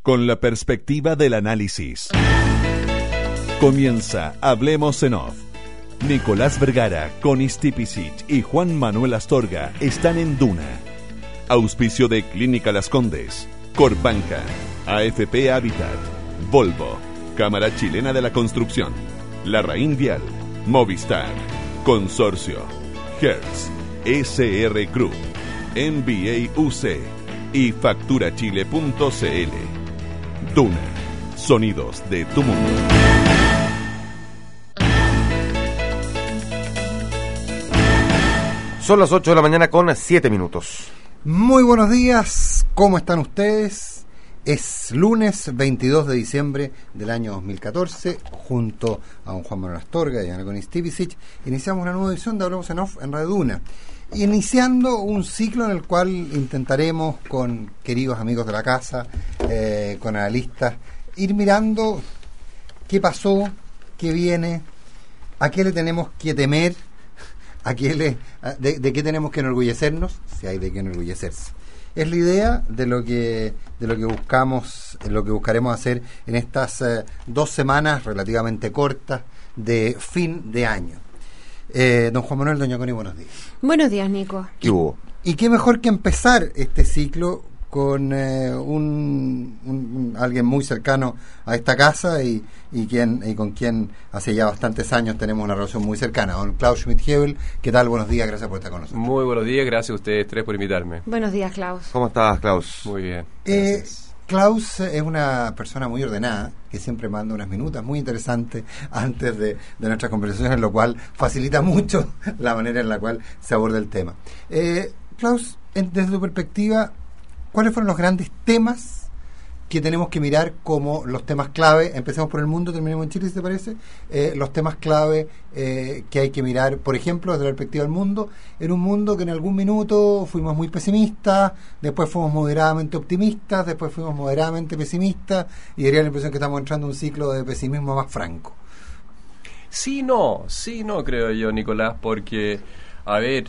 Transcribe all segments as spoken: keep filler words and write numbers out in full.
con la perspectiva del análisis. Comienza Hablemos en Off. Nicolás Vergara, Connie Stipicic y Juan Manuel Astorga están en Duna. Auspicio de Clínica Las Condes, Corbanca, A F P Habitat, Volvo, Cámara Chilena de la Construcción, Larraín Vial, Movistar, Consorcio, Hertz, S R Group, N B A U C y facturachile punto c l. Duna, sonidos de tu mundo. Son las ocho de la mañana con siete minutos. Muy buenos días, ¿cómo están ustedes? Es lunes veintidós de diciembre del año dos mil catorce, junto a un Juan Manuel Astorga y a Ana Connie Stipicic, iniciamos una nueva edición de Hablemos en Off en Radio Duna, iniciando un ciclo en el cual intentaremos, con queridos amigos de la casa, eh, con analistas, ir mirando qué pasó, qué viene, a qué le tenemos que temer, a qué le, de, de qué tenemos que enorgullecernos, si hay de qué enorgullecerse. Es la idea de lo que de lo que buscamos, lo que buscaremos hacer en estas eh, dos semanas relativamente cortas de fin de año. Eh, don Juan Manuel, doña Connie, buenos días. Buenos días, Nico. ¿Qué hubo? Y qué mejor que empezar este ciclo con eh, un, un, un alguien muy cercano a esta casa y, y quien y con quien hace ya bastantes años tenemos una relación muy cercana, don Klaus Schmidt-Hebel. ¿Qué tal? Buenos días, gracias por estar con nosotros. Muy buenos días, gracias a ustedes tres por invitarme. Buenos días, Klaus. ¿Cómo estás, Klaus? Muy bien. Eh, Klaus es una persona muy ordenada, que siempre manda unas minutas muy interesantes antes de, de nuestras conversaciones, lo cual facilita mucho la manera en la cual se aborda el tema. Eh, Klaus, en, desde tu perspectiva, ¿cuáles fueron los grandes temas que tenemos que mirar como los temas clave? Empecemos por el mundo, terminemos en Chile, si te parece. Eh, los temas clave eh, que hay que mirar, por ejemplo, desde la perspectiva del mundo, en un mundo que en algún minuto fuimos muy pesimistas, después fuimos moderadamente optimistas, después fuimos moderadamente pesimistas, y daría la impresión que estamos entrando en un ciclo de pesimismo más franco. Sí, no, sí, no, creo yo, Nicolás, porque, a ver...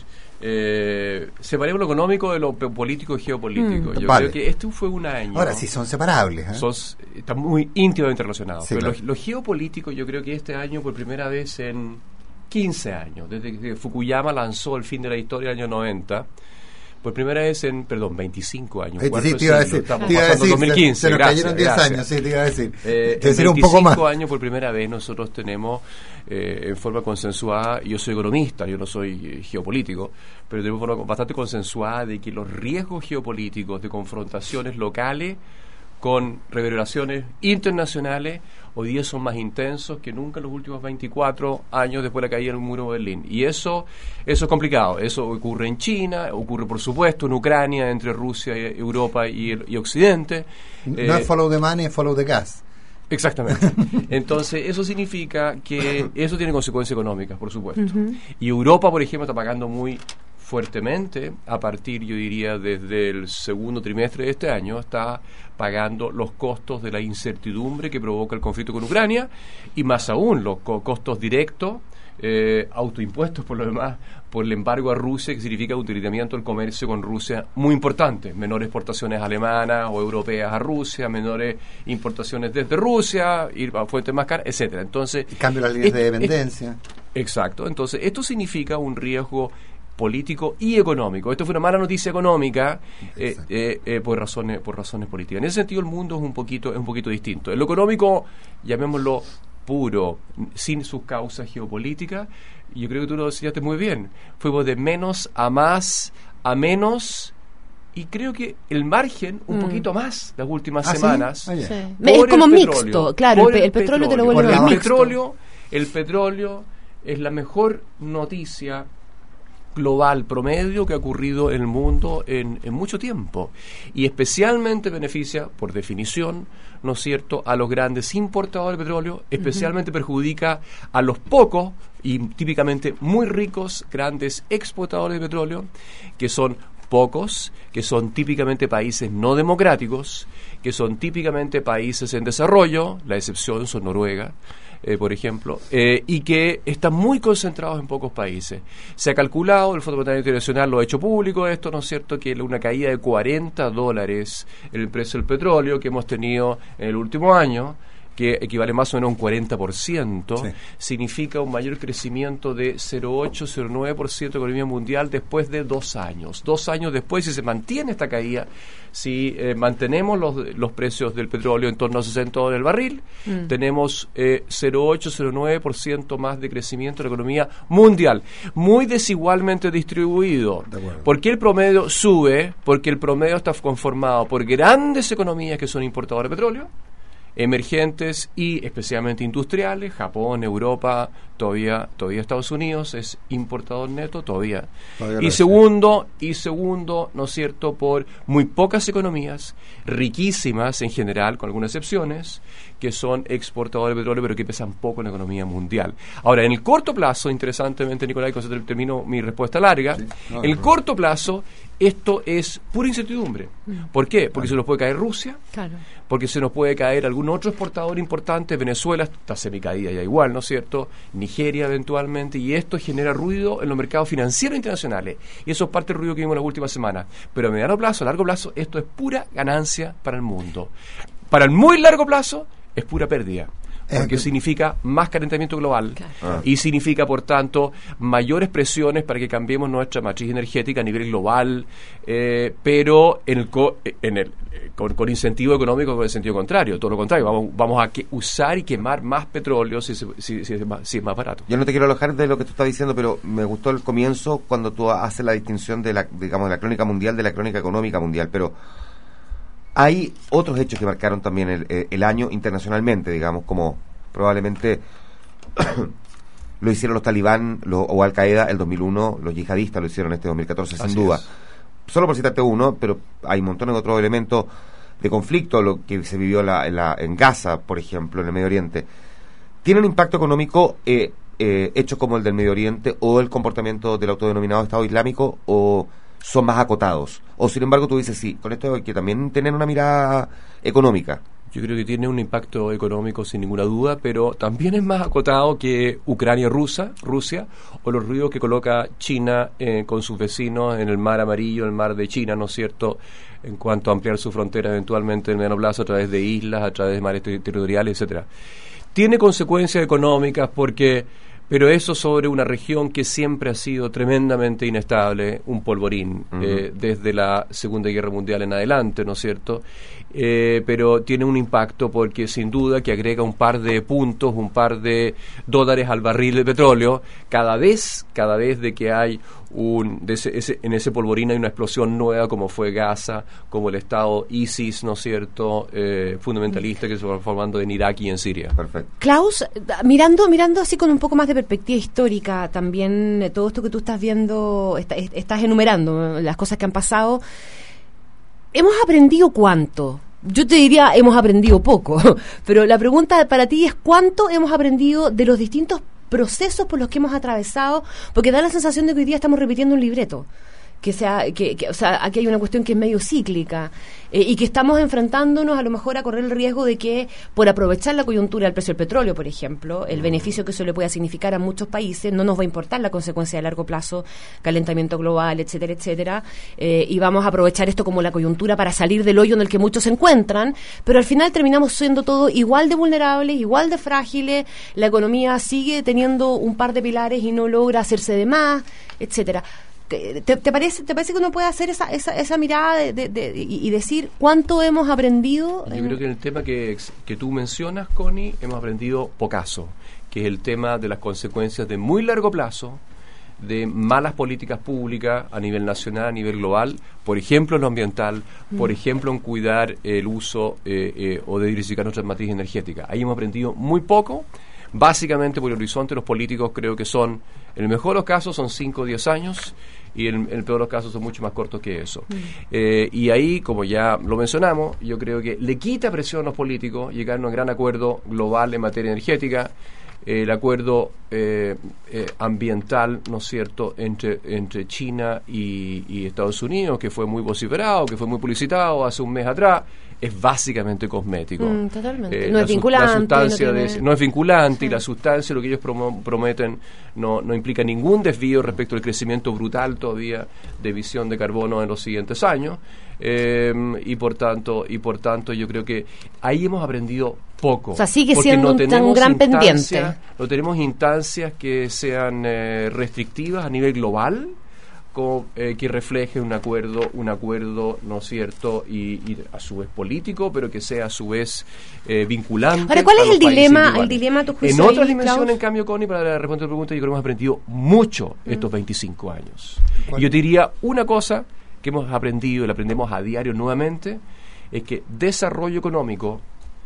Eh, separemos lo económico de lo político y geopolítico. Mm, Yo vale. creo que este fue un año. Ahora sí son separables, ¿eh? Son, están muy íntimamente relacionados. Sí, pero claro. lo, lo geopolítico, yo creo que este año, por primera vez en quince años, desde que Fukuyama lanzó el fin de la historia del año noventa, por primera vez en, perdón, veinticinco años. Eh, sí, te iba a decir, estamos te iba a pasando decir, dos mil quince. Se, se nos gracias, cayeron diez gracias. años, sí, te iba a decir. Eh, te decir un poco más. años, por primera vez, nosotros tenemos, eh, en forma consensuada, yo soy economista, yo no soy eh, geopolítico, pero tenemos forma bastante consensuada de que los riesgos geopolíticos de confrontaciones locales con reverberaciones internacionales hoy día son más intensos que nunca en los últimos veinticuatro años después de la caída del muro de Berlín. Y eso eso es complicado. Eso ocurre en China, ocurre por supuesto en Ucrania, entre Rusia, Europa y, el, y Occidente. No eh, es follow the money, es follow the gas. Exactamente. Entonces, eso significa que eso tiene consecuencias económicas, por supuesto. Uh-huh. Y Europa, por ejemplo, está pagando muy fuertemente, a partir, yo diría, desde el segundo trimestre de este año, está pagando los costos de la incertidumbre que provoca el conflicto con Ucrania, y más aún los co- costos directos, eh, autoimpuestos por lo demás, por el embargo a Rusia, que significa un debilitamiento del comercio con Rusia muy importante, menores exportaciones alemanas o europeas a Rusia, menores importaciones desde Rusia, ir a fuentes más caras, etcétera. Entonces, Y cambio las líneas es, de dependencia. Es, exacto. Entonces, esto significa un riesgo político y económico. Esto fue una mala noticia económica eh, eh, eh, por razones por razones políticas. En ese sentido, el mundo es un poquito es un poquito distinto. En lo económico, llamémoslo puro, sin sus causas geopolíticas, y yo creo que tú lo decías muy bien. Fuimos de menos a más a menos, y creo que el margen un mm. poquito más las últimas ¿Ah, semanas. ¿sí? Ah, yeah. Sí. Es como mixto, petróleo, claro, el, el, el petróleo te lo petróleo. vuelve el mixto. petróleo, el petróleo es la mejor noticia global promedio que ha ocurrido en el mundo en, en mucho tiempo, y especialmente beneficia, por definición, ¿no es cierto?, a los grandes importadores de petróleo, especialmente uh-huh. perjudica a los pocos y típicamente muy ricos grandes exportadores de petróleo, que son pocos, que son típicamente países no democráticos, que son típicamente países en desarrollo, la excepción son Noruega, eh, por ejemplo, eh, y que están muy concentrados en pocos países. Se ha calculado, el Fondo Monetario Internacional lo ha hecho público esto, ¿no es cierto?, que una caída de cuarenta dólares en el precio del petróleo que hemos tenido en el último año, que equivale más o menos a un cuarenta por ciento, sí. significa un mayor crecimiento de cero coma ocho, cero coma nueve por ciento de la economía mundial después de dos años. Dos años después, si se mantiene esta caída, si eh, mantenemos los, los precios del petróleo en torno a sesenta dólares el barril, mm. tenemos eh, cero coma ocho, cero coma nueve por ciento más de crecimiento de la economía mundial. Muy desigualmente distribuido. ¿Por qué el promedio sube? Porque el promedio está conformado por grandes economías que son importadoras de petróleo, emergentes y especialmente industriales. Japón, Europa, todavía todavía Estados Unidos es importador neto todavía. todavía y segundo, y segundo, ¿no es cierto?, por muy pocas economías riquísimas en general, con algunas excepciones, que son exportadores de petróleo, pero que pesan poco en la economía mundial. Ahora, en el corto plazo, interesantemente, Nicolás, con eso termino mi respuesta larga, sí. no, en el no. corto plazo, esto es pura incertidumbre. ¿Por qué? Porque claro. se nos puede caer Rusia, claro. porque se nos puede caer algún otro exportador importante, Venezuela está semicaída ya igual, ¿no es cierto?, Nigeria eventualmente, y esto genera ruido en los mercados financieros internacionales, y eso es parte del ruido que vimos en las últimas semanas. Pero a mediano plazo, a largo plazo, esto es pura ganancia para el mundo. Para el muy largo plazo, es pura pérdida, porque significa más calentamiento global, claro. ah. y significa, por tanto, mayores presiones para que cambiemos nuestra matriz energética a nivel global, eh, pero en el, co- en el eh, con, con incentivo económico con el sentido contrario, todo lo contrario, vamos, vamos a que usar y quemar más petróleo si, si, si, si, es más, si es más barato. Yo no te quiero alojar de lo que tú estás diciendo, pero me gustó el comienzo cuando tú haces la distinción de la, digamos, de la crónica mundial de la crónica económica mundial, pero hay otros hechos que marcaron también el, el año internacionalmente, digamos, como probablemente lo hicieron los talibán lo, o Al Qaeda el dos mil uno, los yihadistas lo hicieron este dos mil catorce, sin Así duda. Es. Solo por citarte uno, pero hay montones de otros elementos de conflicto, lo que se vivió la, en, la, en Gaza, por ejemplo, en el Medio Oriente. ¿Tiene un impacto económico eh, eh, hechos como el del Medio Oriente o el comportamiento del autodenominado Estado Islámico, o son más acotados? O sin embargo tú dices, sí, con esto hay que también tener una mirada económica. Yo creo que tiene un impacto económico sin ninguna duda, pero también es más acotado que Ucrania, Rusia, Rusia o los ruidos que coloca China eh, con sus vecinos en el mar Amarillo, el mar de China, ¿no es cierto?, en cuanto a ampliar su frontera eventualmente en mediano plazo a través de islas, a través de mares ter- territoriales, etcétera. Tiene consecuencias económicas porque... pero eso sobre una región que siempre ha sido tremendamente inestable, un polvorín, uh-huh. eh, desde la Segunda Guerra Mundial en adelante, ¿no es cierto? Eh, pero tiene un impacto porque sin duda que agrega un par de puntos, un par de dólares al barril de petróleo, cada vez, cada vez de que hay un, de ese, ese, en ese polvorín hay una explosión nueva, como fue Gaza, como el Estado ISIS, ¿no es cierto?, eh, fundamentalista que se va formando en Irak y en Siria. Perfecto. Klaus, mirando, mirando así con un poco más de perspectiva histórica, también eh, todo esto que tú estás viendo, está, estás enumerando, las cosas que han pasado, ¿hemos aprendido cuánto? Yo te diría, hemos aprendido poco, pero la pregunta para ti es ¿cuánto hemos aprendido de los distintos procesos por los que hemos atravesado? Porque da la sensación de que hoy día estamos repitiendo un libreto. Que sea, que, que, o sea, aquí hay una cuestión que es medio cíclica eh, y que estamos enfrentándonos a lo mejor a correr el riesgo de que por aprovechar la coyuntura del precio del petróleo, por ejemplo, el beneficio que eso le pueda significar a muchos países, no nos va a importar la consecuencia de largo plazo, calentamiento global, etcétera, etcétera, eh, y vamos a aprovechar esto como la coyuntura para salir del hoyo en el que muchos se encuentran, pero al final terminamos siendo todos igual de vulnerables, igual de frágiles, la economía sigue teniendo un par de pilares y no logra hacerse de más, etcétera. ¿Te, te, parece, ¿Te parece que uno puede hacer esa, esa, esa mirada de, de, de, y, y decir cuánto hemos aprendido? Yo en... creo que en el tema que, que tú mencionas, Connie, hemos aprendido pocaso, que es el tema de las consecuencias de muy largo plazo de malas políticas públicas a nivel nacional, a nivel global, por ejemplo en lo ambiental, mm. por ejemplo en cuidar el uso eh, eh, o de diversificar nuestras matrices energéticas. Ahí hemos aprendido muy poco, básicamente por el horizonte los políticos creo que son, en el mejor de los casos son cinco o diez años, y en, en el peor de los casos son mucho más cortos que eso. Mm. Eh, y ahí, como ya lo mencionamos, yo creo que le quita presión a los políticos llegar a un gran acuerdo global en materia energética, eh, el acuerdo eh, eh, ambiental, ¿no es cierto?, entre, entre China y, y Estados Unidos, que fue muy vociferado, que fue muy publicitado hace un mes atrás, es básicamente cosmético. Mm, totalmente. Eh, no la es su- vinculante. La sustancia no, de tiene- ese- no es vinculante Sí. y la sustancia, lo que ellos promo- prometen, no, no implica ningún desvío respecto al crecimiento brutal todavía de emisión de carbono en los siguientes años. Eh, y por tanto y por tanto yo creo que ahí hemos aprendido poco. O sea, sigue porque siendo un tan tenemos gran instancias- pendiente. No tenemos instancias que sean eh, restrictivas a nivel global, como, eh, que refleje un acuerdo, un acuerdo, ¿no es cierto?, y, y a su vez político, pero que sea a su vez eh, vinculante. Ahora, ¿cuál a es los el países dilema- individuales. el dilema a tu juicio En ahí, otras dimensiones, Klaus? en cambio, Connie, para responder a tu pregunta, yo creo que hemos aprendido mucho Mm. estos veinticinco años. Y yo te diría una cosa que hemos aprendido y la aprendemos a diario nuevamente, es que desarrollo económico,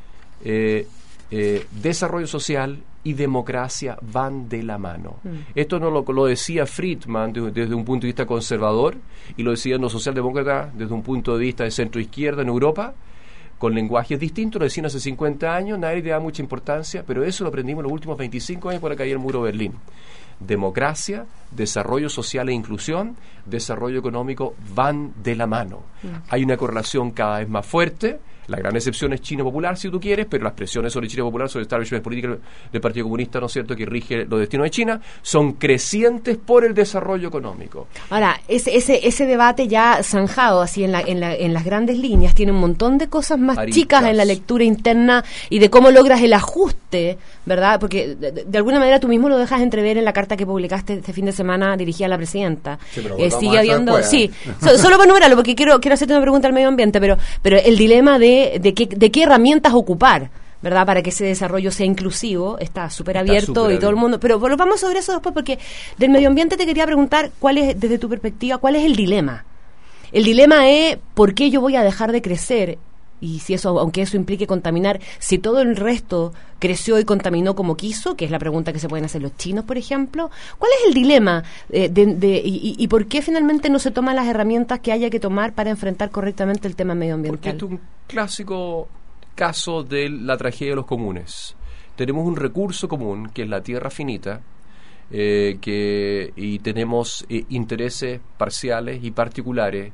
eh, eh, desarrollo social y democracia van de la mano. Mm. Esto no lo, lo decía Friedman de- desde un punto de vista conservador y lo decían los socialdemócratas desde un punto de vista de centro izquierda en Europa, con lenguajes distintos, lo decían hace cincuenta años, nadie le da mucha importancia, pero eso lo aprendimos en los últimos veinticinco años por la caída del muro de Berlín. Democracia, desarrollo social e inclusión, desarrollo económico van de la mano. Hay una correlación cada vez más fuerte. La gran excepción es China Popular, si tú quieres, pero las presiones sobre China Popular, sobre el establishment político del Partido Comunista, ¿no es cierto?, que rige los destinos de China, son crecientes por el desarrollo económico. Ahora, ese, ese, ese debate ya zanjado así en, la, en, la, en las grandes líneas tiene un montón de cosas más Aristas. chicas en la lectura interna y de cómo logras el ajuste, ¿verdad? Porque de, de alguna manera tú mismo lo dejas entrever en la carta que publicaste este fin de semana dirigida a la presidenta. Sí, pero Eh, volvamos sigue a eso habiendo, después, sí, ¿eh? so- solo para numerarlo, porque quiero quiero hacerte una pregunta al medio ambiente, pero pero el dilema de, de, qué, de qué herramientas ocupar, ¿verdad? Para que ese desarrollo sea inclusivo, está súper Está abierto súper y todo el abierto. mundo. Pero volvamos sobre eso después, porque del medio ambiente te quería preguntar, ¿cuál es, desde tu perspectiva, cuál es el dilema? El dilema es, ¿por qué yo voy a dejar de crecer? Y si eso, aunque eso implique contaminar, si todo el resto creció y contaminó como quiso, que es la pregunta que se pueden hacer los chinos, por ejemplo, ¿cuál es el dilema eh, de, de- y, y- y por qué finalmente no se toman las herramientas que haya que tomar para enfrentar correctamente el tema Porque medioambiental? esto es un clásico caso de la tragedia de los comunes. Tenemos un recurso común, que es la tierra finita, eh, que, y tenemos eh, intereses parciales y particulares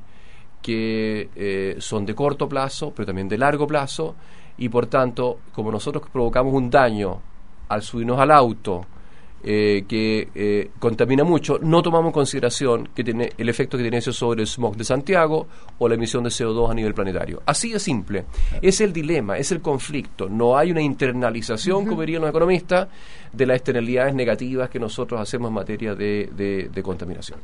que eh, son de corto plazo, pero también de largo plazo, y por tanto, como nosotros provocamos un daño al subirnos al auto, eh, que eh, contamina mucho, no tomamos en consideración que tiene el efecto que tiene eso sobre el smog de Santiago o la emisión de C O dos a nivel planetario. Así de simple. Es el dilema, es el conflicto. No hay una internalización, como dirían los economistas, de las externalidades negativas que nosotros hacemos en materia de, de, de contaminación.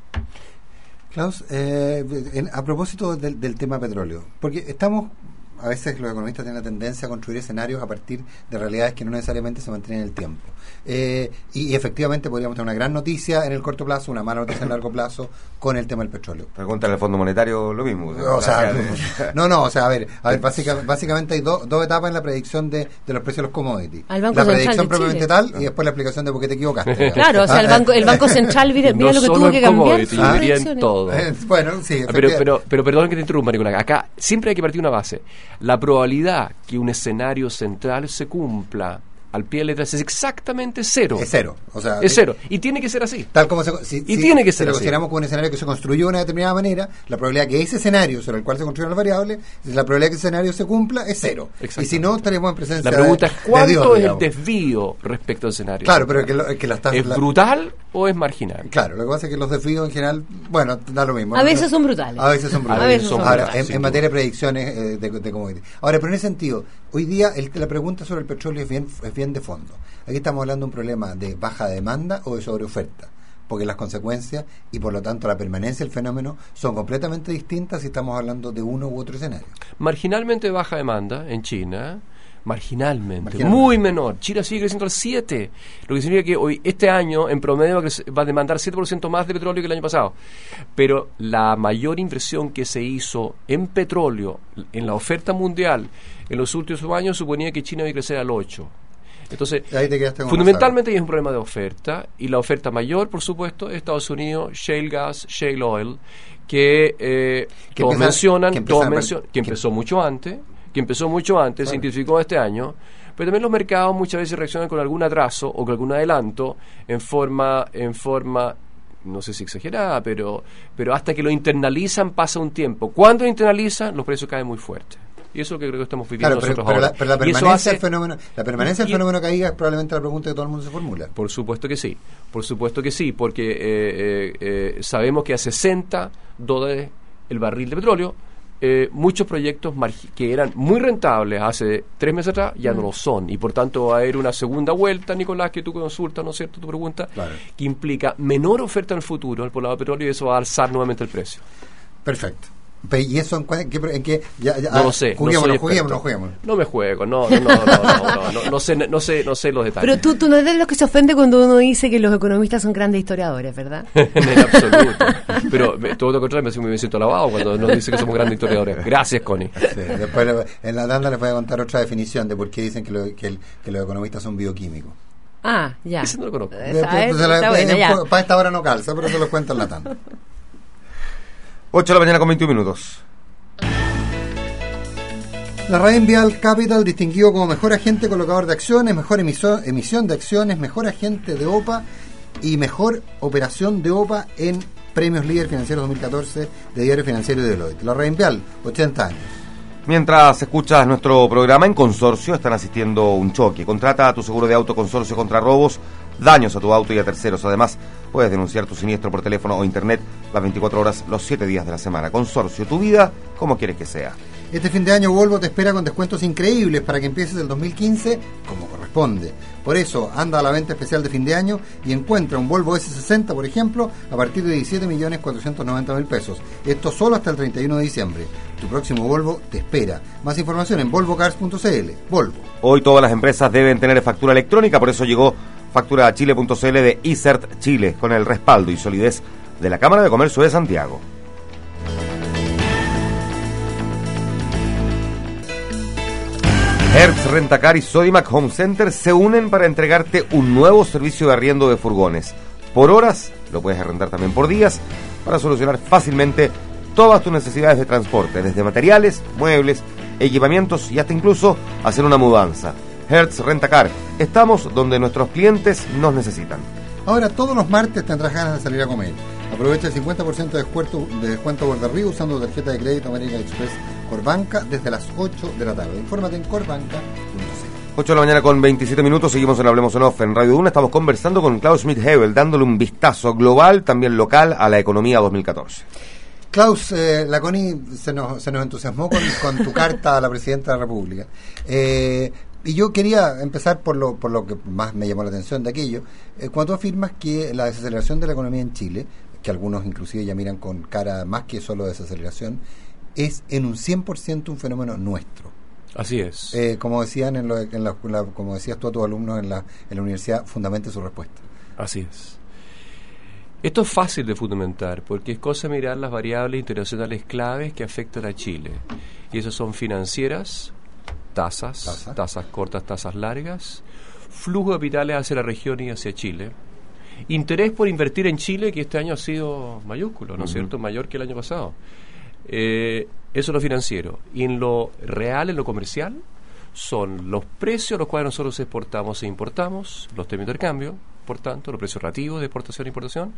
Klaus, eh, en- a propósito del, del tema petróleo, porque estamos, a veces los economistas tienen la tendencia a construir escenarios a partir de realidades que no necesariamente se mantienen en el tiempo. Eh, y, y efectivamente podríamos tener una gran noticia en el corto plazo, una mala noticia en el largo plazo con el tema del petróleo. Pregúntale al Fondo Monetario lo mismo. O sea, no, no, o sea, a ver, a ver básica- básicamente hay do- dos etapas en la predicción de, de los precios de los commodities. Al Banco La Central predicción de propiamente Chile. tal y después la explicación de por qué te equivocaste. Claro, o sea, el Ah, Banco, el banco Central, mira, mira No lo que solo tuvo en que cambiar. commodities, sus yo diría en predicciones. todo. eh, bueno, sí, Pero, efectivamente. pero, pero perdón que te interrumpa, Nicolás. Acá siempre hay que partir de una base. La probabilidad que un escenario central se cumpla al pie de letras es exactamente cero. es cero. O sea, Es cero. Y tiene que ser así. Tal como se, si, Y si- tiene que si ser lo así. consideramos como un escenario que se construyó de una determinada manera, la probabilidad que ese escenario sobre el cual se construyen las variables, la probabilidad que ese escenario se cumpla es cero. Y si no, estaríamos en presencia La pregunta de, es cuánto de Dios, es digamos. el desvío respecto al escenario. Claro, pero que, lo, que las tasas... ¿Es la- brutal o es marginal? Claro, lo que pasa es que los desvíos en general, bueno, da lo mismo. A veces son brutales. A veces son brutales. A veces son Ahora, brutales, en, sin en duda. materia de predicciones eh, de, de commodities. Ahora, pero en ese sentido, hoy día el- la pregunta sobre el petróleo es bien, es bien de fondo. Aquí estamos hablando de un problema de baja demanda o de sobreoferta, porque las consecuencias y por lo tanto la permanencia del fenómeno son completamente distintas si estamos hablando de uno u otro escenario. Marginalmente baja demanda en China, marginalmente, Marginalmente. muy menor. China sigue creciendo al siete, lo que significa que hoy este año en promedio va a, crece- va a demandar siete por ciento más de petróleo que el año pasado. Pero la mayor inversión que se hizo en petróleo en la oferta mundial en los últimos años suponía que China iba a crecer al ocho. Entonces, Ahí te quedaste con fundamentalmente es un problema de oferta, y la oferta mayor, por supuesto, es Estados Unidos, shale gas, shale oil, que eh, Que todos empieza- mencionan, que todos empiezan a per- mencionan, que que- empezó mucho antes, que empezó mucho antes, se Claro. intensificó este año, pero también los mercados muchas veces reaccionan con algún atraso o con algún adelanto en forma, en forma, no sé si exagerada, pero, pero hasta que lo internalizan pasa un tiempo. Cuando lo internalizan, los precios caen muy fuerte. Y eso es lo que creo que estamos viviendo Claro, pero, nosotros pero ahora. la, pero la Y eso permanencia hace- del fenómeno, la permanencia del y- fenómeno caiga es probablemente la pregunta que todo el mundo se formula. Por supuesto que sí, por supuesto que sí, porque eh, eh, eh, sabemos que a sesenta dólares el barril de petróleo, eh, muchos proyectos margi- que eran muy rentables hace tres meses atrás ya no lo son, y por tanto va a haber una segunda vuelta, Nicolás, que tú consultas, ¿no es cierto?, tu pregunta, Claro. que implica menor oferta en el futuro por el lado del petróleo, y eso va a alzar nuevamente el precio. Perfecto. Pe- ¿Y eso en, cua- en qué, en qué- ya, ya, No ah, lo sé, no Juguémoslo, soy juguémoslo, experto. juguémoslo. No me juego, no, no, no, no, no, no, no, no sé, no sé, no sé los detalles. Pero tú, tú no eres de los que se ofende cuando uno dice que los economistas son grandes historiadores, ¿verdad? En absoluto. Pero me- todo lo contrario, me, me siento alabado cuando nos dice que somos grandes historiadores. Gracias, Connie. Sí, después le- en la tanda les voy a contar otra definición de por qué dicen que, lo- que, el- que los economistas son bioquímicos. Ah, ya. Ese no lo conozco. Esa Después, es- pues, se la- está buena, ya. Para esta hora no calza, pero se lo cuento en la tanda. ocho de la mañana con veintiún minutos. La Rheinvial Capital, distinguido como mejor agente colocador de acciones, mejor emiso- emisión de acciones, mejor agente de O P A y mejor operación de O P A en Premios Líder Financieros dos mil catorce de Diario Financiero y Deloitte. La Rheinvial, ochenta años. Mientras escuchas nuestro programa, en Consorcio están asistiendo a un choque. Contrata tu seguro de auto Consorcio contra robos, daños a tu auto y a terceros. Además, puedes denunciar tu siniestro por teléfono o internet las veinticuatro horas, los siete días de la semana. Consorcio, tu vida como quieres que sea. Este fin de año Volvo te espera con descuentos increíbles para que empieces el dos mil quince como corresponde. Por eso, anda a la venta especial de fin de año y encuentra un Volvo ese sesenta, por ejemplo, a partir de diecisiete millones cuatrocientos noventa mil pesos. Esto solo hasta el treinta y uno de diciembre. Tu próximo Volvo te espera. Más información en volvo cars punto c l. Volvo. Hoy todas las empresas deben tener factura electrónica, por eso llegó factura chile punto c l de ICERT Chile, con el respaldo y solidez de la Cámara de Comercio de Santiago. Hertz Rentacar y Sodimac Home Center se unen para entregarte un nuevo servicio de arriendo de furgones. Por horas, lo puedes arrendar también por días, para solucionar fácilmente todas tus necesidades de transporte, desde materiales, muebles, equipamientos y hasta incluso hacer una mudanza. Hertz Rentacar, estamos donde nuestros clientes nos necesitan. Ahora todos los martes tendrás ganas de salir a comer. Aprovecha el cincuenta por ciento de descuento, de descuento borde arriba usando tarjeta de crédito American Express Corbanca desde las ocho de la tarde. Infórmate en corbanca punto c l. ocho de la mañana con veintisiete minutos, seguimos en Hablemos en Off en Radio Duna. Estamos conversando con Klaus Schmidt-Hebel, dándole un vistazo global, también local, a la economía dos mil catorce. Klaus, eh, la Connie se nos, se nos entusiasmó con, con tu carta a la Presidenta de la República. Eh, y yo quería empezar por lo, por lo que más me llamó la atención de aquello. Eh, cuando tú afirmas que la desaceleración de la economía en Chile, que algunos inclusive ya miran con cara más que solo desaceleración, es en un cien por ciento un fenómeno nuestro. Así es. Eh, como decían en, lo, en la, la- como decías tú a tus alumnos en la, en la universidad, fundamente su respuesta. Así es. Esto es fácil de fundamentar porque es cosa de mirar las variables internacionales claves que afectan a Chile. Y esas son financieras, tasas, Tasa. tasas cortas, tasas largas, flujo de capitales hacia la región y hacia Chile, interés por invertir en Chile, que este año ha sido mayúsculo, ¿no es cierto?, mayor que el año pasado. Eh, eso es lo financiero. Y en lo real, en lo comercial, son los precios a los cuales nosotros exportamos e importamos, los términos de intercambio, por tanto, los precios relativos de exportación e importación,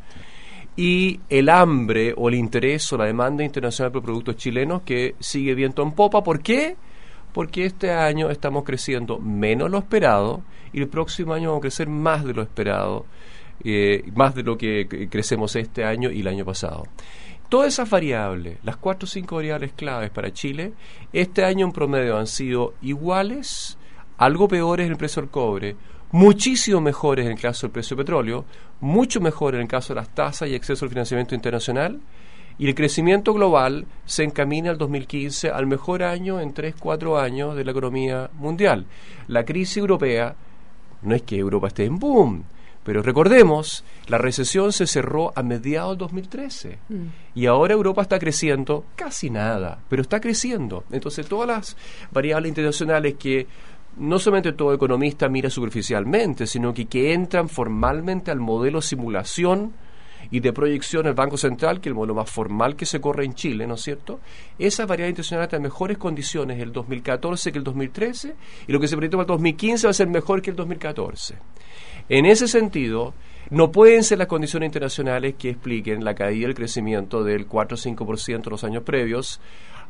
y el hambre o el interés o la demanda internacional por productos chilenos, que sigue viento en popa. ¿Por qué? Porque este año estamos creciendo menos de lo esperado y el próximo año vamos a crecer más de lo esperado, eh, más de lo que que crecemos este año y el año pasado. Todas esas variables, las cuatro o cinco variables claves para Chile, este año en promedio han sido iguales, algo peores en el precio del cobre, muchísimo mejores en el caso del precio del petróleo, mucho mejor en el caso de las tasas y acceso al financiamiento internacional, y el crecimiento global se encamina al dos mil quince, al mejor año en tres, cuatro años de la economía mundial. La crisis europea, no es que Europa esté en boom, pero recordemos, la recesión se cerró a mediados del dos mil trece mm. y ahora Europa está creciendo casi nada, pero está creciendo. Entonces todas las variables internacionales que no solamente todo economista mira superficialmente, sino que, que entran formalmente al modelo simulación y de proyección del Banco Central, que es el modelo más formal que se corre en Chile, ¿no es cierto? Esas variables internacionales están en mejores condiciones el dos mil catorce que el dos mil trece, y lo que se proyectó para el dos mil quince va a ser mejor que el dos mil catorce. En ese sentido, no pueden ser las condiciones internacionales que expliquen la caída del crecimiento del cuatro o cinco por ciento en los años previos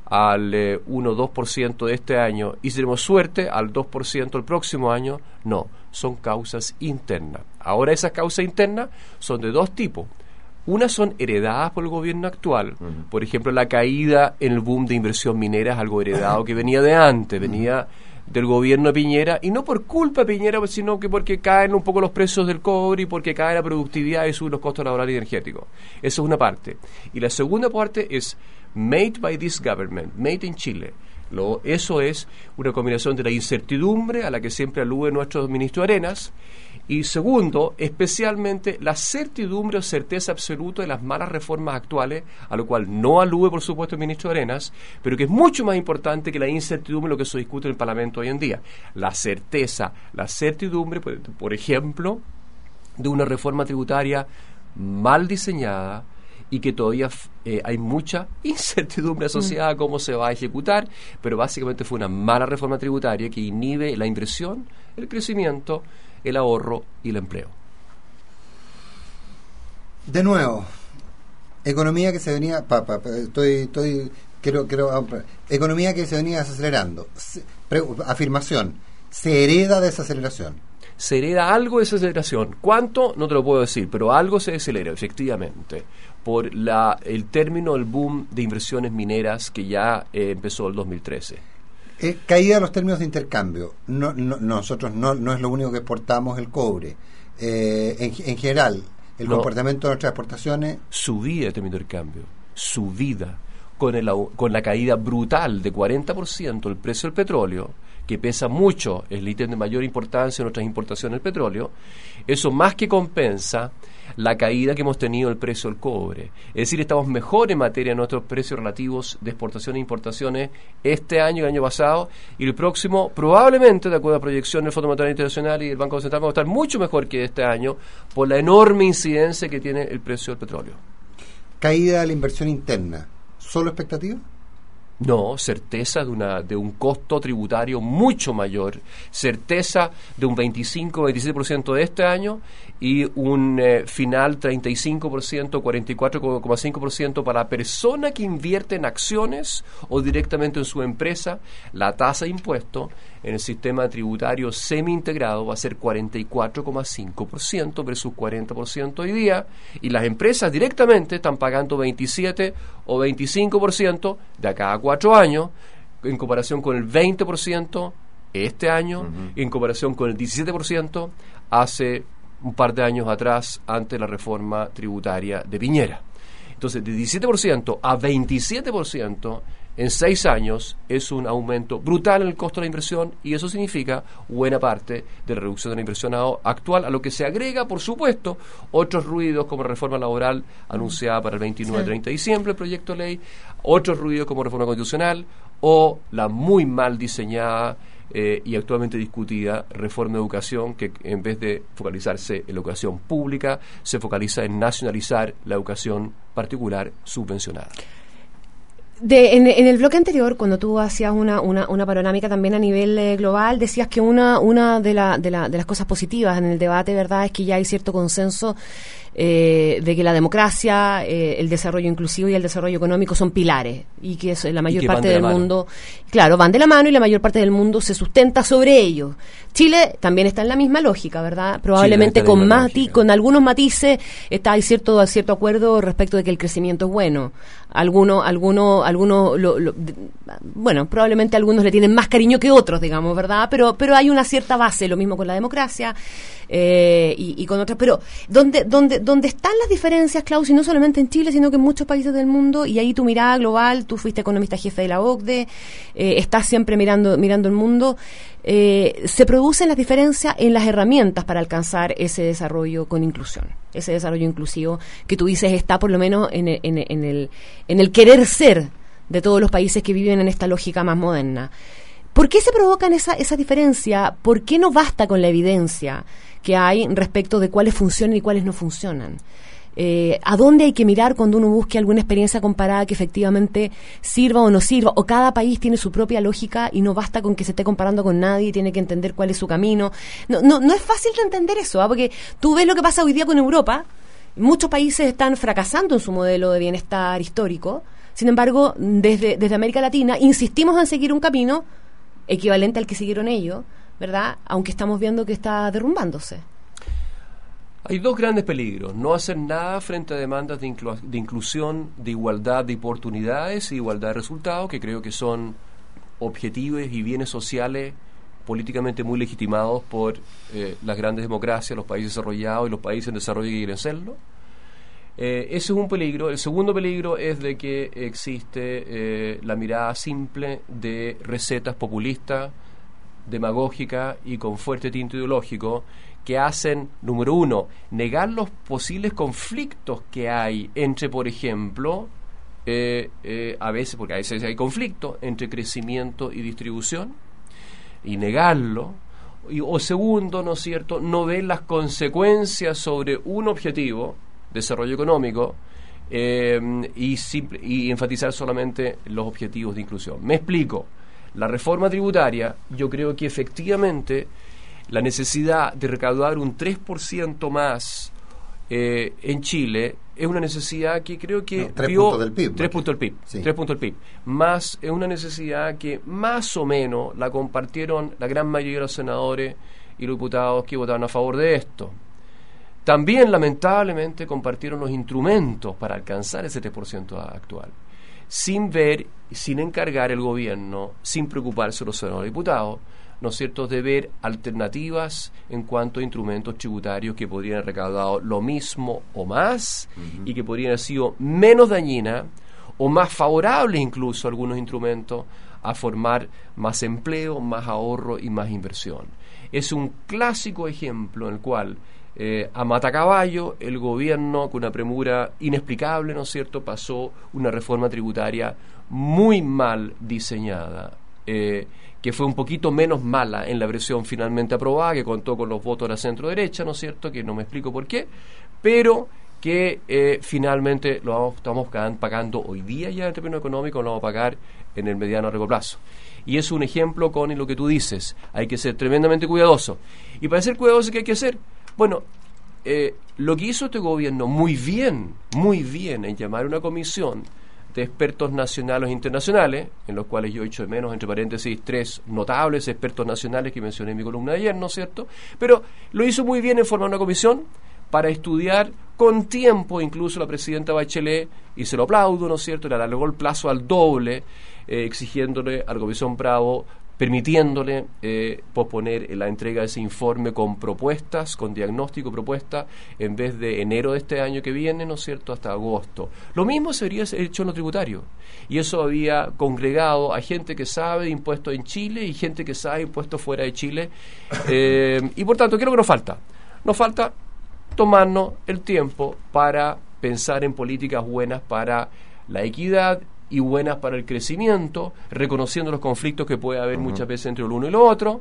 al eh, uno o dos por ciento de este año y si tenemos suerte al dos por ciento el próximo año, no, son causas internas. Ahora esas causas internas son de dos tipos. Unas son heredadas por el gobierno actual. Uh-huh. Por ejemplo, la caída en el boom de inversión minera es algo heredado que venía de antes, venía del gobierno de Piñera, y no por culpa de Piñera, sino que porque caen un poco los precios del cobre y porque cae la productividad y suben los costos laborales y energéticos. Esa es una parte. Y la segunda parte es made by this government, made in Chile. Lo, eso es una combinación de la incertidumbre a la que siempre alude nuestro ministro Arenas, y segundo, especialmente la certidumbre o certeza absoluta de las malas reformas actuales, a lo cual no alude, por supuesto, el ministro Arenas, pero que es mucho más importante que la incertidumbre, lo que se discute en el Parlamento hoy en día. La certeza, la certidumbre, por, por ejemplo, de una reforma tributaria mal diseñada y que todavía eh, hay mucha incertidumbre asociada a cómo se va a ejecutar, pero básicamente fue una mala reforma tributaria que inhibe la inversión, el crecimiento, el ahorro y el empleo. De nuevo, economía que se venía, pa, pa, pa, estoy, estoy, quiero, quiero, economía que se venía desacelerando. Se, pre, afirmación, se hereda de esa aceleración. Se hereda algo de esa aceleración. ¿Cuánto? No te lo puedo decir, pero algo se decelera, efectivamente, por la, el término del boom de inversiones mineras que ya eh, empezó el dos mil trece. Eh, caída de los términos de intercambio. No, no, nosotros no, no es lo único que exportamos el cobre. Eh, en, en general, el no. comportamiento de nuestras exportaciones. Subida el término de intercambio. Subida. Con, el, con la caída brutal de cuarenta por ciento del precio del petróleo, que pesa mucho, es el ítem de mayor importancia en nuestras importaciones del petróleo, eso más que compensa la caída que hemos tenido del precio del cobre. Es decir, estamos mejor en materia de nuestros precios relativos de exportaciones e importaciones este año y el año pasado, y el próximo probablemente, de acuerdo a proyecciones del Fondo Monetario Internacional y el Banco Central, vamos a estar mucho mejor que este año por la enorme incidencia que tiene el precio del petróleo. Caída de la inversión interna. ¿Solo expectativa? No, certeza de una de un costo tributario mucho mayor, certeza de un veinticinco o veintisiete por ciento de este año y un eh, final treinta y cinco por ciento, cuarenta y cuatro coma cinco por ciento para la persona que invierte en acciones o directamente en su empresa. La tasa de impuesto en el sistema tributario semi-integrado va a ser cuarenta y cuatro coma cinco por ciento versus cuarenta por ciento hoy día, y las empresas directamente están pagando veintisiete o veinticinco por ciento de acá a cuatro años, en comparación con el veinte por ciento este año, uh-huh. y en comparación con el diecisiete por ciento hace un par de años atrás, ante la reforma tributaria de Piñera. Entonces, de diecisiete por ciento a veintisiete por ciento en seis años es un aumento brutal en el costo de la inversión, y eso significa buena parte de la reducción de la inversión actual, a lo que se agrega, por supuesto, otros ruidos como reforma laboral anunciada para el veintinueve a treinta de diciembre, el proyecto de ley, otros ruidos como reforma constitucional o la muy mal diseñada eh, y actualmente discutida reforma de educación, que en vez de focalizarse en la educación pública, se focaliza en nacionalizar la educación particular subvencionada. De, en, en el bloque anterior, cuando tú hacías una, una, una panorámica también a nivel eh, global, decías que una, una de, la, de, la, de las cosas positivas en el debate, ¿verdad?, es que ya hay cierto consenso eh, de que la democracia, eh, el desarrollo inclusivo y el desarrollo económico son pilares, y que eso, la mayor parte del mundo, claro, van de la mano, y la mayor parte del mundo se sustenta sobre ellos. Chile también está en la misma lógica, ¿verdad? Probablemente con mati, con algunos matices. Está hay cierto cierto acuerdo respecto de que el crecimiento es bueno. Algunos algunos algunos lo, lo, de, bueno, probablemente algunos le tienen más cariño que otros, digamos, ¿verdad? Pero pero hay una cierta base, lo mismo con la democracia eh, y, y con otras. Pero donde donde donde están las diferencias, Klaus, y no solamente en Chile, sino que en muchos países del mundo, y ahí tu mirada global, tú fuiste economista jefe de la O C D E, eh, estás siempre mirando mirando el mundo. Eh, se producen las diferencias en las herramientas para alcanzar ese desarrollo con inclusión, ese desarrollo inclusivo que tú dices está por lo menos en el, en, en el, en el querer ser de todos los países que viven en esta lógica más moderna. ¿Por qué se provocan esa, esa diferencia? ¿Por qué no basta con la evidencia que hay respecto de cuáles funcionan y cuáles no funcionan? Eh, ¿A dónde hay que mirar cuando uno busque alguna experiencia comparada que efectivamente sirva o no sirva? O cada país tiene su propia lógica y no basta con que se esté comparando con nadie, tiene que entender cuál es su camino. No, no, no es fácil de entender eso, ¿eh? Porque tú ves lo que pasa hoy día con Europa. Muchos países están fracasando en su modelo de bienestar histórico, Sin embargo, desde, desde América Latina insistimos en seguir un camino equivalente al que siguieron ellos, ¿verdad? Aunque estamos viendo que está derrumbándose. Hay dos grandes peligros: no hacer nada frente a demandas de, inclu- de inclusión, de igualdad de oportunidades y igualdad de resultados, que creo que son objetivos y bienes sociales políticamente muy legitimados por eh, las grandes democracias, los países desarrollados y los países en desarrollo que quieren serlo. Eh, ese es un peligro. El segundo peligro es de que existe eh, la mirada simple de recetas populistas, demagógicas y con fuerte tinte ideológico, que hacen, número uno, negar los posibles conflictos que hay entre, por ejemplo, eh, eh, a veces, porque a veces hay conflicto entre crecimiento y distribución, y negarlo. Y, o segundo, ¿no es cierto?, no ver las consecuencias sobre un objetivo, desarrollo económico, eh, y, simple, y enfatizar solamente los objetivos de inclusión. Me explico. La reforma tributaria, yo creo que efectivamente la necesidad de recaudar un tres por ciento más eh, en Chile es una necesidad que creo que... No, tres vio, puntos del P I B. Tres puntos del P I B. Sí. Tres puntos del P I B. Más es una necesidad que más o menos la compartieron la gran mayoría de los senadores y los diputados que votaron a favor de esto. También, lamentablemente, compartieron los instrumentos para alcanzar ese tres por ciento actual, sin ver, sin encargar el gobierno, sin preocuparse los senadores y diputados, ¿no es cierto?, de ver alternativas en cuanto a instrumentos tributarios que podrían haber recaudado lo mismo o más, uh-huh, y que podrían haber sido menos dañinas o más favorables incluso algunos instrumentos a formar más empleo, más ahorro y más inversión. Es un clásico ejemplo en el cual Eh, a matacaballo el gobierno, con una premura inexplicable, ¿no es cierto?, pasó una reforma tributaria muy mal diseñada, eh, que fue un poquito menos mala en la versión finalmente aprobada, que contó con los votos de la centro-derecha, ¿no es cierto?, que no me explico por qué, pero que eh, finalmente lo vamos, estamos pagando hoy día ya en términos económicos, lo vamos a pagar en el mediano a largo plazo. Y es un ejemplo con lo que tú dices, hay que ser tremendamente cuidadoso. Y para ser cuidadoso, ¿qué hay que hacer? Bueno, eh, lo que hizo este gobierno muy bien, muy bien en llamar a una comisión de expertos nacionales e internacionales, en los cuales yo echo de menos, entre paréntesis, tres notables expertos nacionales que mencioné en mi columna de ayer, ¿no es cierto? Pero lo hizo muy bien en formar una comisión para estudiar con tiempo, incluso la presidenta Bachelet, y se lo aplaudo, ¿no es cierto?, le alargó el plazo al doble, eh, exigiéndole a la Comisión Bravo, permitiéndole eh, posponer la entrega de ese informe con propuestas, con diagnóstico, propuestas, en vez de enero de este año que viene, ¿no es cierto?, hasta agosto. Lo mismo se habría hecho en lo tributario, y eso había congregado a gente que sabe de impuestos en Chile y gente que sabe de impuestos fuera de Chile, eh, y por tanto, ¿qué es lo que nos falta? Nos falta tomarnos el tiempo para pensar en políticas buenas para la equidad y buenas para el crecimiento, reconociendo los conflictos que puede haber, uh-huh, muchas veces entre lo uno y lo otro,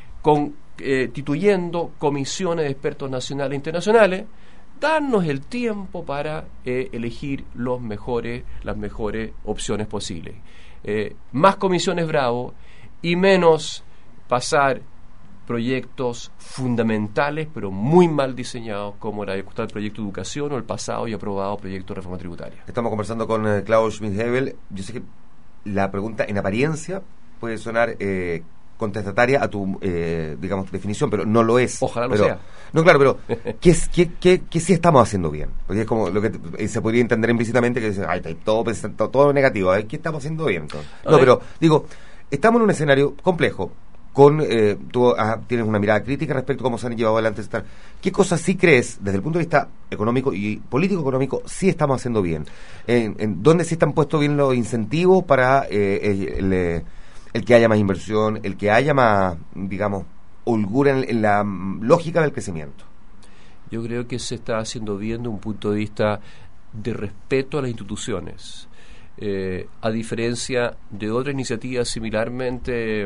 constituyendo comisiones de expertos nacionales e internacionales, darnos el tiempo para eh, elegir los mejores, las mejores opciones posibles. Eh, más comisiones Bravo y menos pasar proyectos fundamentales pero muy mal diseñados, como el proyecto de educación o el pasado y aprobado proyecto de reforma tributaria. Estamos conversando con eh, Klaus Schmidt-Hebel. Yo sé que la pregunta en apariencia puede sonar eh, contestataria a tu, eh, digamos, definición, pero no lo es. Ojalá pero, lo sea. No, claro, pero ¿qué, es, qué, qué, qué sí estamos haciendo bien? Porque es como lo que eh, se podría entender implícitamente, que dice, ay, está todo, todo, todo negativo, ¿eh? ¿Qué estamos haciendo bien? Entonces? No, okay, pero digo, estamos en un escenario complejo, con eh, tú ah, tienes una mirada crítica respecto a cómo se han llevado adelante. ¿Qué cosas sí crees, desde el punto de vista económico y político-económico, sí estamos haciendo bien? ¿En, en dónde sí están puestos bien los incentivos para eh, el, el, el que haya más inversión, el que haya más, digamos, holgura en, en la lógica del crecimiento? Yo creo que se está haciendo bien de un punto de vista de respeto a las instituciones, eh, a diferencia de otras iniciativas similarmente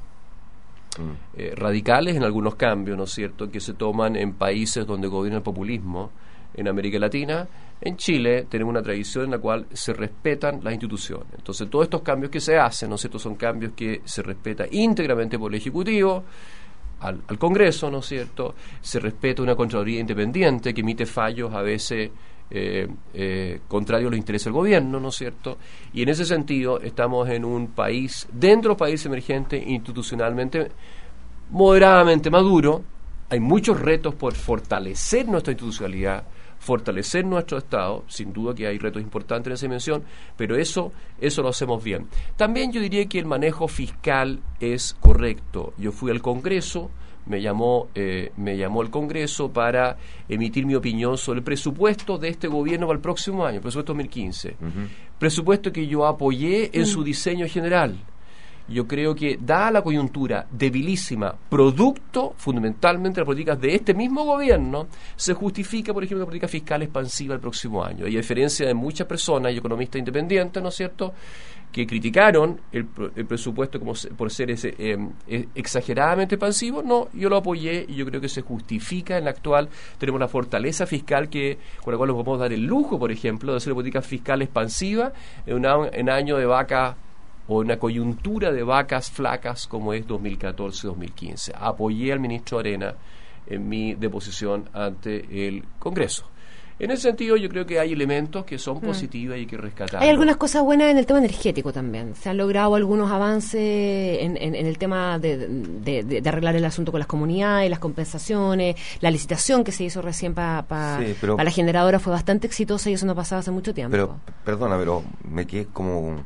Eh, radicales en algunos cambios, ¿no es cierto?, que se toman en países donde gobierna el populismo, en América Latina. En Chile tenemos una tradición en la cual se respetan las instituciones. Entonces, todos estos cambios que se hacen, ¿no es cierto?, son cambios que se respeta íntegramente por el Ejecutivo, al, al Congreso, ¿no es cierto?, se respeta una Contraloría independiente que emite fallos a veces eh, eh, contrario a los intereses del gobierno, ¿no es cierto? Y en ese sentido estamos en un país, dentro de los países emergentes, institucionalmente moderadamente maduro. Hay muchos retos por fortalecer nuestra institucionalidad, fortalecer nuestro Estado. Sin duda que hay retos importantes en esa dimensión, pero eso eso lo hacemos bien. También yo diría que el manejo fiscal es correcto. Yo fui al Congreso, me llamó eh, me llamó el Congreso para emitir mi opinión sobre el presupuesto de este gobierno para el próximo año, el presupuesto dos mil quince. Uh-huh. Presupuesto que yo apoyé en uh-huh. su diseño general. Yo creo que, dada la coyuntura debilísima, producto fundamentalmente de las políticas de este mismo gobierno, se justifica, por ejemplo, una política fiscal expansiva el próximo año. Y a diferencia de muchas personas y economistas independientes, ¿no es cierto?, que criticaron el, el presupuesto como se, por ser ese, eh, exageradamente expansivo, no, yo lo apoyé y yo creo que se justifica en la actual. Tenemos una fortaleza fiscal que con la cual nos podemos dar el lujo, por ejemplo, de hacer una política fiscal expansiva en, una, en año de vaca o una coyuntura de vacas flacas como es dos mil catorce dos mil quince. Apoyé al ministro Arena en mi deposición ante el Congreso. En ese sentido, yo creo que hay elementos que son positivos y hay que rescatar. Hay algunas cosas buenas en el tema energético también. Se han logrado algunos avances en, en, en el tema de, de, de, de arreglar el asunto con las comunidades, las compensaciones, la licitación que se hizo recién para pa, sí, pa la generadora fue bastante exitosa y eso no pasaba hace mucho tiempo. Pero, perdona, pero me quedé como...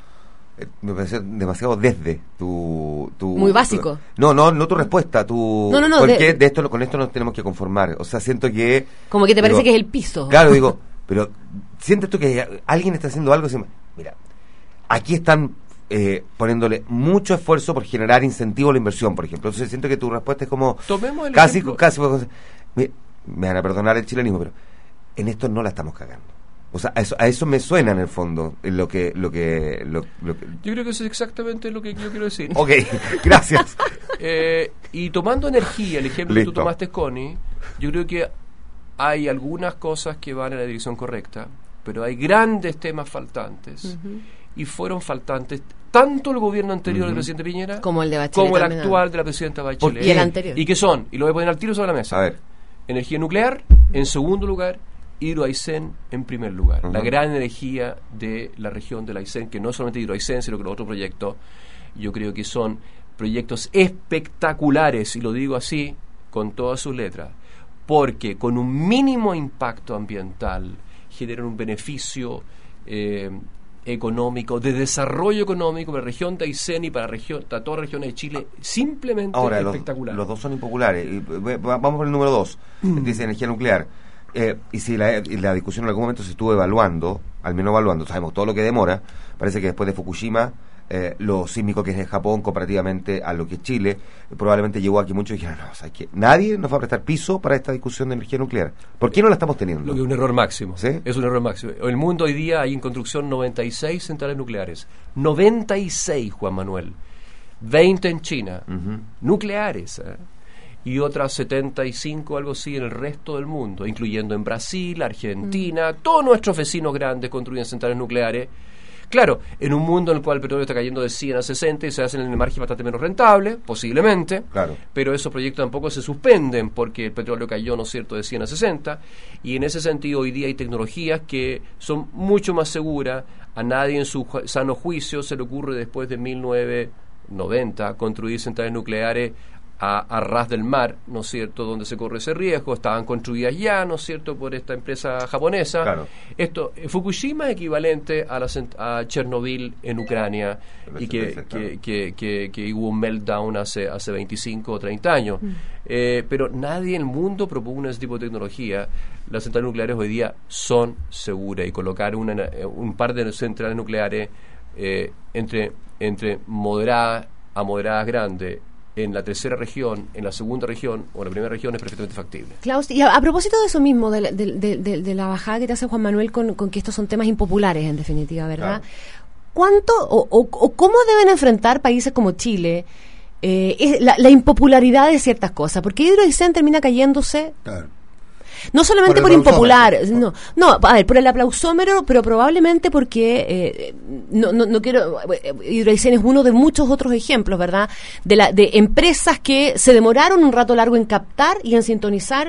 me parece demasiado desde tu, tu muy básico. Tu, no, no, no tu respuesta, tu no, no, no, porque de, de esto con esto nos tenemos que conformar. O sea, siento que como que te parece digo, que es el piso. Claro, digo, pero sientes tú que alguien está haciendo algo. Así, mira, aquí están eh, poniéndole mucho esfuerzo por generar incentivo a la inversión, por ejemplo. Entonces siento que tu respuesta es como tomemos el casi ejemplo. casi me, me van a perdonar el chilenismo, pero en esto no la estamos cagando. O sea, a eso, a eso me suena en el fondo lo que lo que, lo, lo que... Yo creo que eso es exactamente lo que yo quiero decir. Ok, gracias. eh, y tomando energía, el ejemplo Listo. que tú tomaste, Connie, yo creo que hay algunas cosas que van en la dirección correcta, pero hay grandes temas faltantes, uh-huh. y fueron faltantes tanto el gobierno anterior uh-huh. del presidente Piñera como el de Bachelet, como el actual de la presidenta Bachelet. Y el anterior. ¿Y qué son? Y lo voy a poner al tiro sobre la mesa. A ver. Energía nuclear, en segundo lugar, Hidroaicén en primer lugar. Uh-huh. La gran energía de la región del Aysén, que no es solamente Hidroaicén, sino que los otros proyectos, yo creo que son proyectos espectaculares, y lo digo así, con todas sus letras, porque con un mínimo impacto ambiental generan un beneficio eh, económico, de desarrollo económico para la región de Aysén y para, región, para todas las regiones de Chile, simplemente Ahora, espectacular. Los, los dos son impopulares. Vamos por el número dos, mm. dice energía nuclear. Eh, y si la, la discusión en algún momento se estuvo evaluando, al menos evaluando, sabemos todo lo que demora, parece que después de Fukushima, eh, lo sísmico que es en Japón comparativamente a lo que es Chile, probablemente llegó aquí muchos y dijeron, no, o sea, que nadie nos va a prestar piso para esta discusión de energía nuclear. ¿Por qué no la estamos teniendo? Lo que es un error máximo. ¿Sí? Es un error máximo. En el mundo hoy día hay en construcción noventa y seis centrales nucleares. noventa y seis, Juan Manuel. veinte en China. Uh-huh. Nucleares, ¿eh? Y otras setenta y cinco, algo así, en el resto del mundo, incluyendo en Brasil, Argentina, mm. todos nuestros vecinos grandes construyen centrales nucleares. Claro, en un mundo en el cual el petróleo está cayendo de cien a sesenta y se hacen en el margen bastante menos rentable, posiblemente, claro. pero esos proyectos tampoco se suspenden porque el petróleo cayó, ¿no es cierto?, de cien a sesenta, y en ese sentido hoy día hay tecnologías que son mucho más seguras. A nadie en su ju- sano juicio se le ocurre después de mil novecientos noventa construir centrales nucleares A, a ras del mar, ¿no es cierto?, donde se corre ese riesgo. Estaban construidas ya, ¿no es cierto?, por esta empresa japonesa. Claro. Esto, Fukushima es equivalente a, la, a Chernobyl en Ucrania, y que, claro. que, que, que, que hubo un meltdown hace, hace veinticinco o treinta años. Mm. Eh, pero nadie en el mundo propone ese tipo de tecnología. Las centrales nucleares hoy día son seguras, y colocar una, un par de centrales nucleares eh, entre, entre moderadas a moderadas grandes en la tercera región, en la segunda región o en la primera región es perfectamente factible. Klaus, y a, a propósito de eso mismo, de, de, de, de, de la bajada que te hace Juan Manuel con, con que estos son temas impopulares, en definitiva, ¿verdad? Claro. ¿Cuánto o, o, o cómo deben enfrentar países como Chile eh, es la, la impopularidad de ciertas cosas? Porque Hidroaicén termina cayéndose... Claro. No solamente por, por impopular, no, no, a ver, por el aplausómetro, pero probablemente porque, eh, no, no, no quiero, Hidroaicén es uno de muchos otros ejemplos, ¿verdad? De, la, de empresas que se demoraron un rato largo en captar y en sintonizar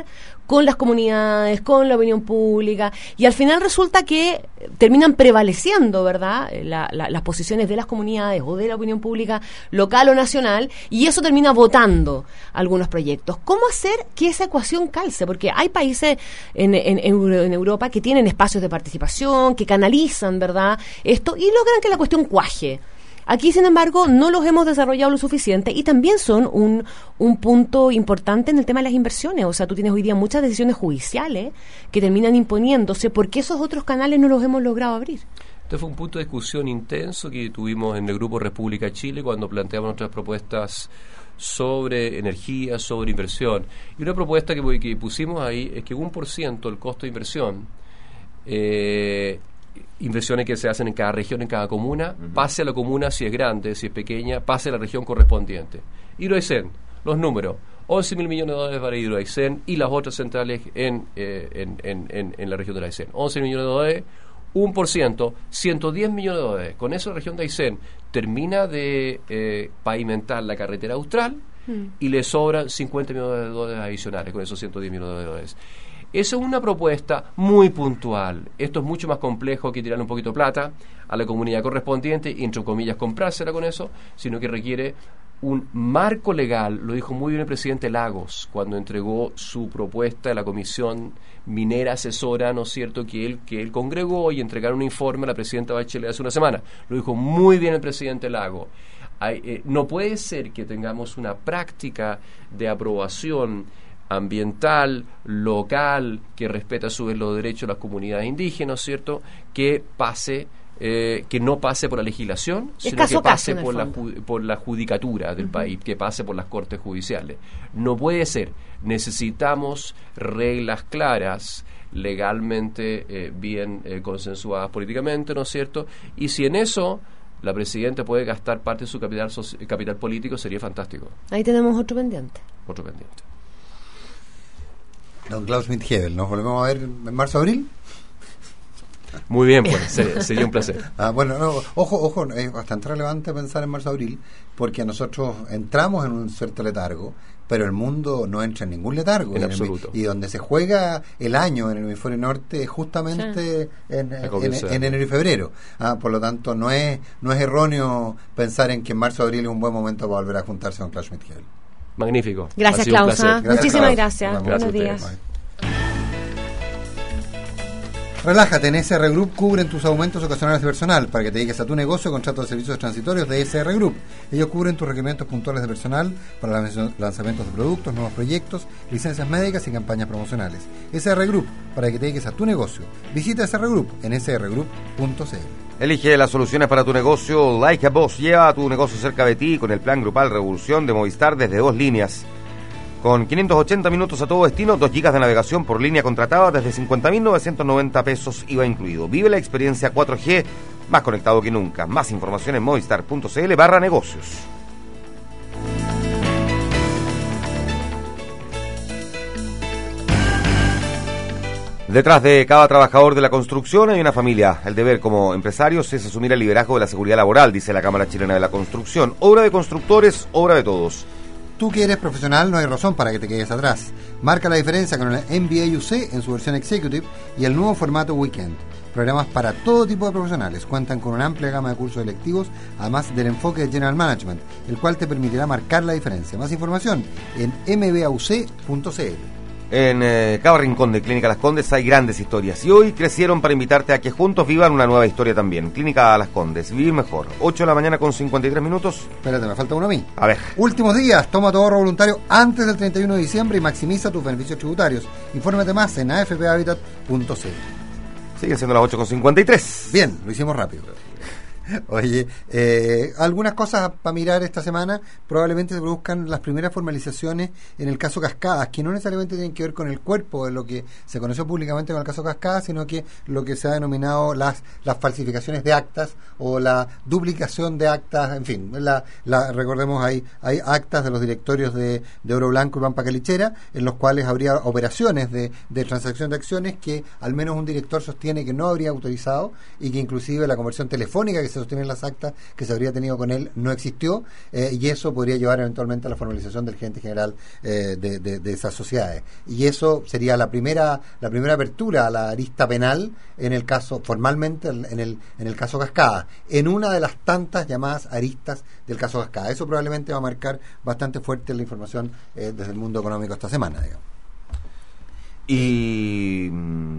con las comunidades, con la opinión pública, y al final resulta que terminan prevaleciendo, ¿verdad?, la, la, las posiciones de las comunidades o de la opinión pública local o nacional, y eso termina votando algunos proyectos. ¿Cómo hacer que esa ecuación calce? Porque hay países en, en, en Europa que tienen espacios de participación, que canalizan, ¿verdad?, esto, y logran que la cuestión cuaje. Aquí, sin embargo, no los hemos desarrollado lo suficiente, y también son un, un punto importante en el tema de las inversiones. O sea, tú tienes hoy día muchas decisiones judiciales que terminan imponiéndose porque esos otros canales no los hemos logrado abrir. Este fue un punto de discusión intenso que tuvimos en el Grupo República Chile cuando planteamos nuestras propuestas sobre energía, sobre inversión. Y una propuesta que, que pusimos ahí es que un por ciento del costo de inversión, eh, inversiones que se hacen en cada región, en cada comuna, uh-huh. pase a la comuna si es grande, si es pequeña, pase a la región correspondiente. Hidroaicén, los números, once mil millones de dólares para Hidroaicén y las otras centrales en, eh, en, en, en, en la región de Aysén. once millones de dólares, un por ciento, ciento diez millones de dólares. Con eso la región de Aysén termina de eh, pavimentar la carretera austral mm. y le sobran cincuenta millones de dólares adicionales con esos ciento diez millones de dólares. Esa es una propuesta muy puntual. Esto es mucho más complejo que tirar un poquito de plata a la comunidad correspondiente y, entre comillas, comprársela con eso, sino que requiere un marco legal. Lo dijo muy bien el presidente Lagos cuando entregó su propuesta a la Comisión Minera Asesora, ¿no es cierto?, que él, que él congregó y entregaron un informe a la presidenta Bachelet hace una semana. Lo dijo muy bien el presidente Lagos. Hay, eh, no puede ser que tengamos una práctica de aprobación ambiental, local, que respeta a su vez los derechos de las comunidades indígenas, ¿cierto?, que pase, eh, que no pase por la legislación, es sino caso que pase caso, por la, por la judicatura del uh-huh. país, que pase por las cortes judiciales. No puede ser. Necesitamos reglas claras, legalmente eh, bien eh, consensuadas políticamente, ¿no es cierto? Y si en eso la presidenta puede gastar parte de su capital, soci- capital político, sería fantástico. Ahí tenemos otro pendiente. Otro pendiente. Don Klaus Schmidt-Hebel, ¿nos volvemos a ver en marzo-abril? Muy bien, pues, sería, sería un placer. Ah, bueno, no, ojo, ojo, es bastante relevante pensar en marzo-abril, porque nosotros entramos en un cierto letargo, pero el mundo no entra en ningún letargo. En y absoluto. El, y donde se juega el año en el hemisferio norte es justamente sí. en, en, en, en enero y febrero. Ah, por lo tanto, no es no es erróneo pensar en que en marzo-abril es un buen momento para volver a juntarse con Klaus Schmidt-Hebel. Magnífico. Gracias, Klaus. Muchísimas gracias. gracias. Buenos días. Bye. Relájate, en S R Group cubren tus aumentos ocasionales de personal para que te dediques a tu negocio. Contrato de servicios transitorios de S R Group. Ellos cubren tus requerimientos puntuales de personal para lanzamientos de productos, nuevos proyectos, licencias médicas y campañas promocionales. S R Group, para que te dediques a tu negocio. Visita S R Group en s r group punto c l. Elige las soluciones para tu negocio Like a Boss. Lleva a tu negocio cerca de ti con el plan grupal Revolución de Movistar desde dos líneas. Con quinientos ochenta minutos a todo destino, dos gigas de navegación por línea contratada desde cincuenta mil novecientos noventa pesos I V A incluido. Vive la experiencia cuatro G más conectado que nunca. Más información en movistar punto c l barra negocios. Detrás de cada trabajador de la construcción hay una familia. El deber como empresarios es asumir el liderazgo de la seguridad laboral, dice la Cámara Chilena de la Construcción. Obra de constructores, obra de todos. Tú que eres profesional, no hay razón para que te quedes atrás. Marca la diferencia con el M B A U C en su versión Executive y el nuevo formato Weekend. Programas para todo tipo de profesionales. Cuentan con una amplia gama de cursos electivos, además del enfoque de General Management, el cual te permitirá marcar la diferencia. Más información en m b a u c punto c l. En eh, cada rincón de Clínica Las Condes hay grandes historias y hoy crecieron para invitarte a que juntos vivan una nueva historia también. Clínica Las Condes, vivir mejor. ocho de la mañana con cincuenta y tres minutos. Espérate, me falta uno a mí. A ver. Últimos días, toma tu ahorro voluntario antes del treinta y uno de diciembre y maximiza tus beneficios tributarios. Infórmate más en a f p habitat punto c l. Siguen siendo las ocho con cincuenta y tres. Bien, lo hicimos rápido. Oye, eh, algunas cosas para mirar esta semana. Probablemente se produzcan las primeras formalizaciones en el caso Cascadas, que no necesariamente tienen que ver con el cuerpo de lo que se conoció públicamente con el caso Cascadas, sino que lo que se ha denominado las las falsificaciones de actas o la duplicación de actas, en fin, la, la recordemos, hay hay actas de los directorios de, de Oro Blanco y Pampa Calichera, en los cuales habría operaciones de, de transacción de acciones que al menos un director sostiene que no habría autorizado y que inclusive la conversión telefónica que se se sostiene en las actas que se habría tenido con él no existió, eh, y eso podría llevar eventualmente a la formalización del gerente general eh, de, de, de esas sociedades. Y eso sería la primera la primera apertura a la arista penal en el caso, formalmente, en el, en el caso Cascada, en una de las tantas llamadas aristas del caso Cascada. Eso probablemente va a marcar bastante fuerte la información eh, desde el mundo económico esta semana, digamos. Y...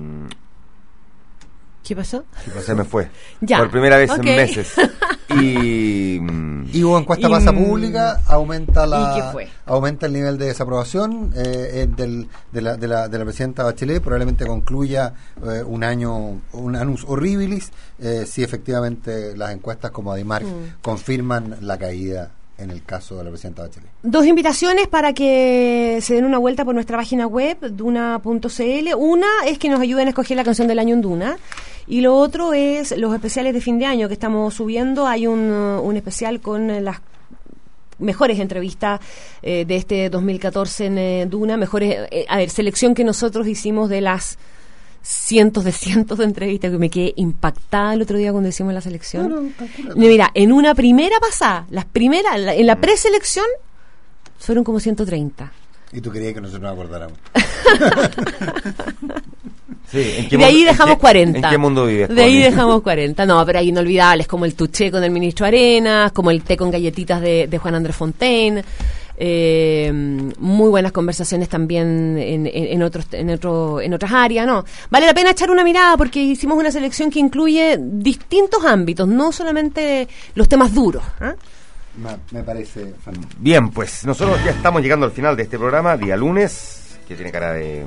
¿Qué pasó? Se me fue. Ya. Por primera vez Okay. en meses. Y... Y hubo encuesta Y, masa mm, aumenta aumenta ¿y la qué fue? aumenta el nivel de desaprobación eh, eh, del, de, la, de, la, de la presidenta Bachelet. Probablemente concluya eh, un año, un annus horribilis, eh, si efectivamente las encuestas como Adimark Mm. confirman la caída en el caso de la presidenta Bachelet. Dos invitaciones para que se den una vuelta por nuestra página web, duna punto c l. Una es que nos ayuden a escoger la canción del año en Duna. Y lo otro es los especiales de fin de año que estamos subiendo. Hay un, un especial con eh, las mejores entrevistas eh, de este dos mil catorce en eh, Duna. Mejores, eh, a ver, selección que nosotros hicimos de las cientos de cientos de entrevistas, que me quedé impactada el otro día cuando hicimos la selección. No, no, calcula. Mira, en una primera pasada, las primeras, en la, en la preselección, fueron como ciento treinta. Y tú querías que nosotros nos acordáramos. Sí, ¿en qué De ahí mundo- dejamos en qué- cuarenta. ¿En qué mundo vives? De ahí Connie? dejamos cuarenta. No, pero hay inolvidables como el tuché con el ministro Arenas, como el té con galletitas de, de Juan Andrés Fontaine. Eh, muy buenas conversaciones también en, en, en otros en otro en otras áreas, ¿no? Vale la pena echar una mirada porque hicimos una selección que incluye distintos ámbitos, no solamente los temas duros, ¿ah? Me, me parece fantástico. Bien, pues nosotros ya estamos llegando al final de este programa, día lunes, que tiene cara de...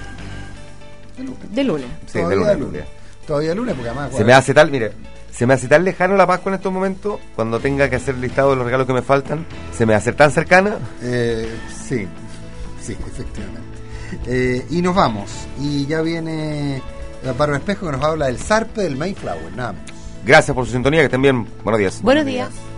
De lunes. Sí, de Todavía lunes. lunes. lunes. Todavía lunes, porque además... Se me hace tal, mire, se me hace tan lejano la Pascua en estos momentos, cuando tenga que hacer el listado de los regalos que me faltan, se me hace tan cercana. Eh, sí, sí, efectivamente. Eh, y nos vamos. Y ya viene Amparo Espejo que nos habla del zarpe del Mayflower. Nada más. Gracias por su sintonía, que estén bien. Buenos días. Buenos días.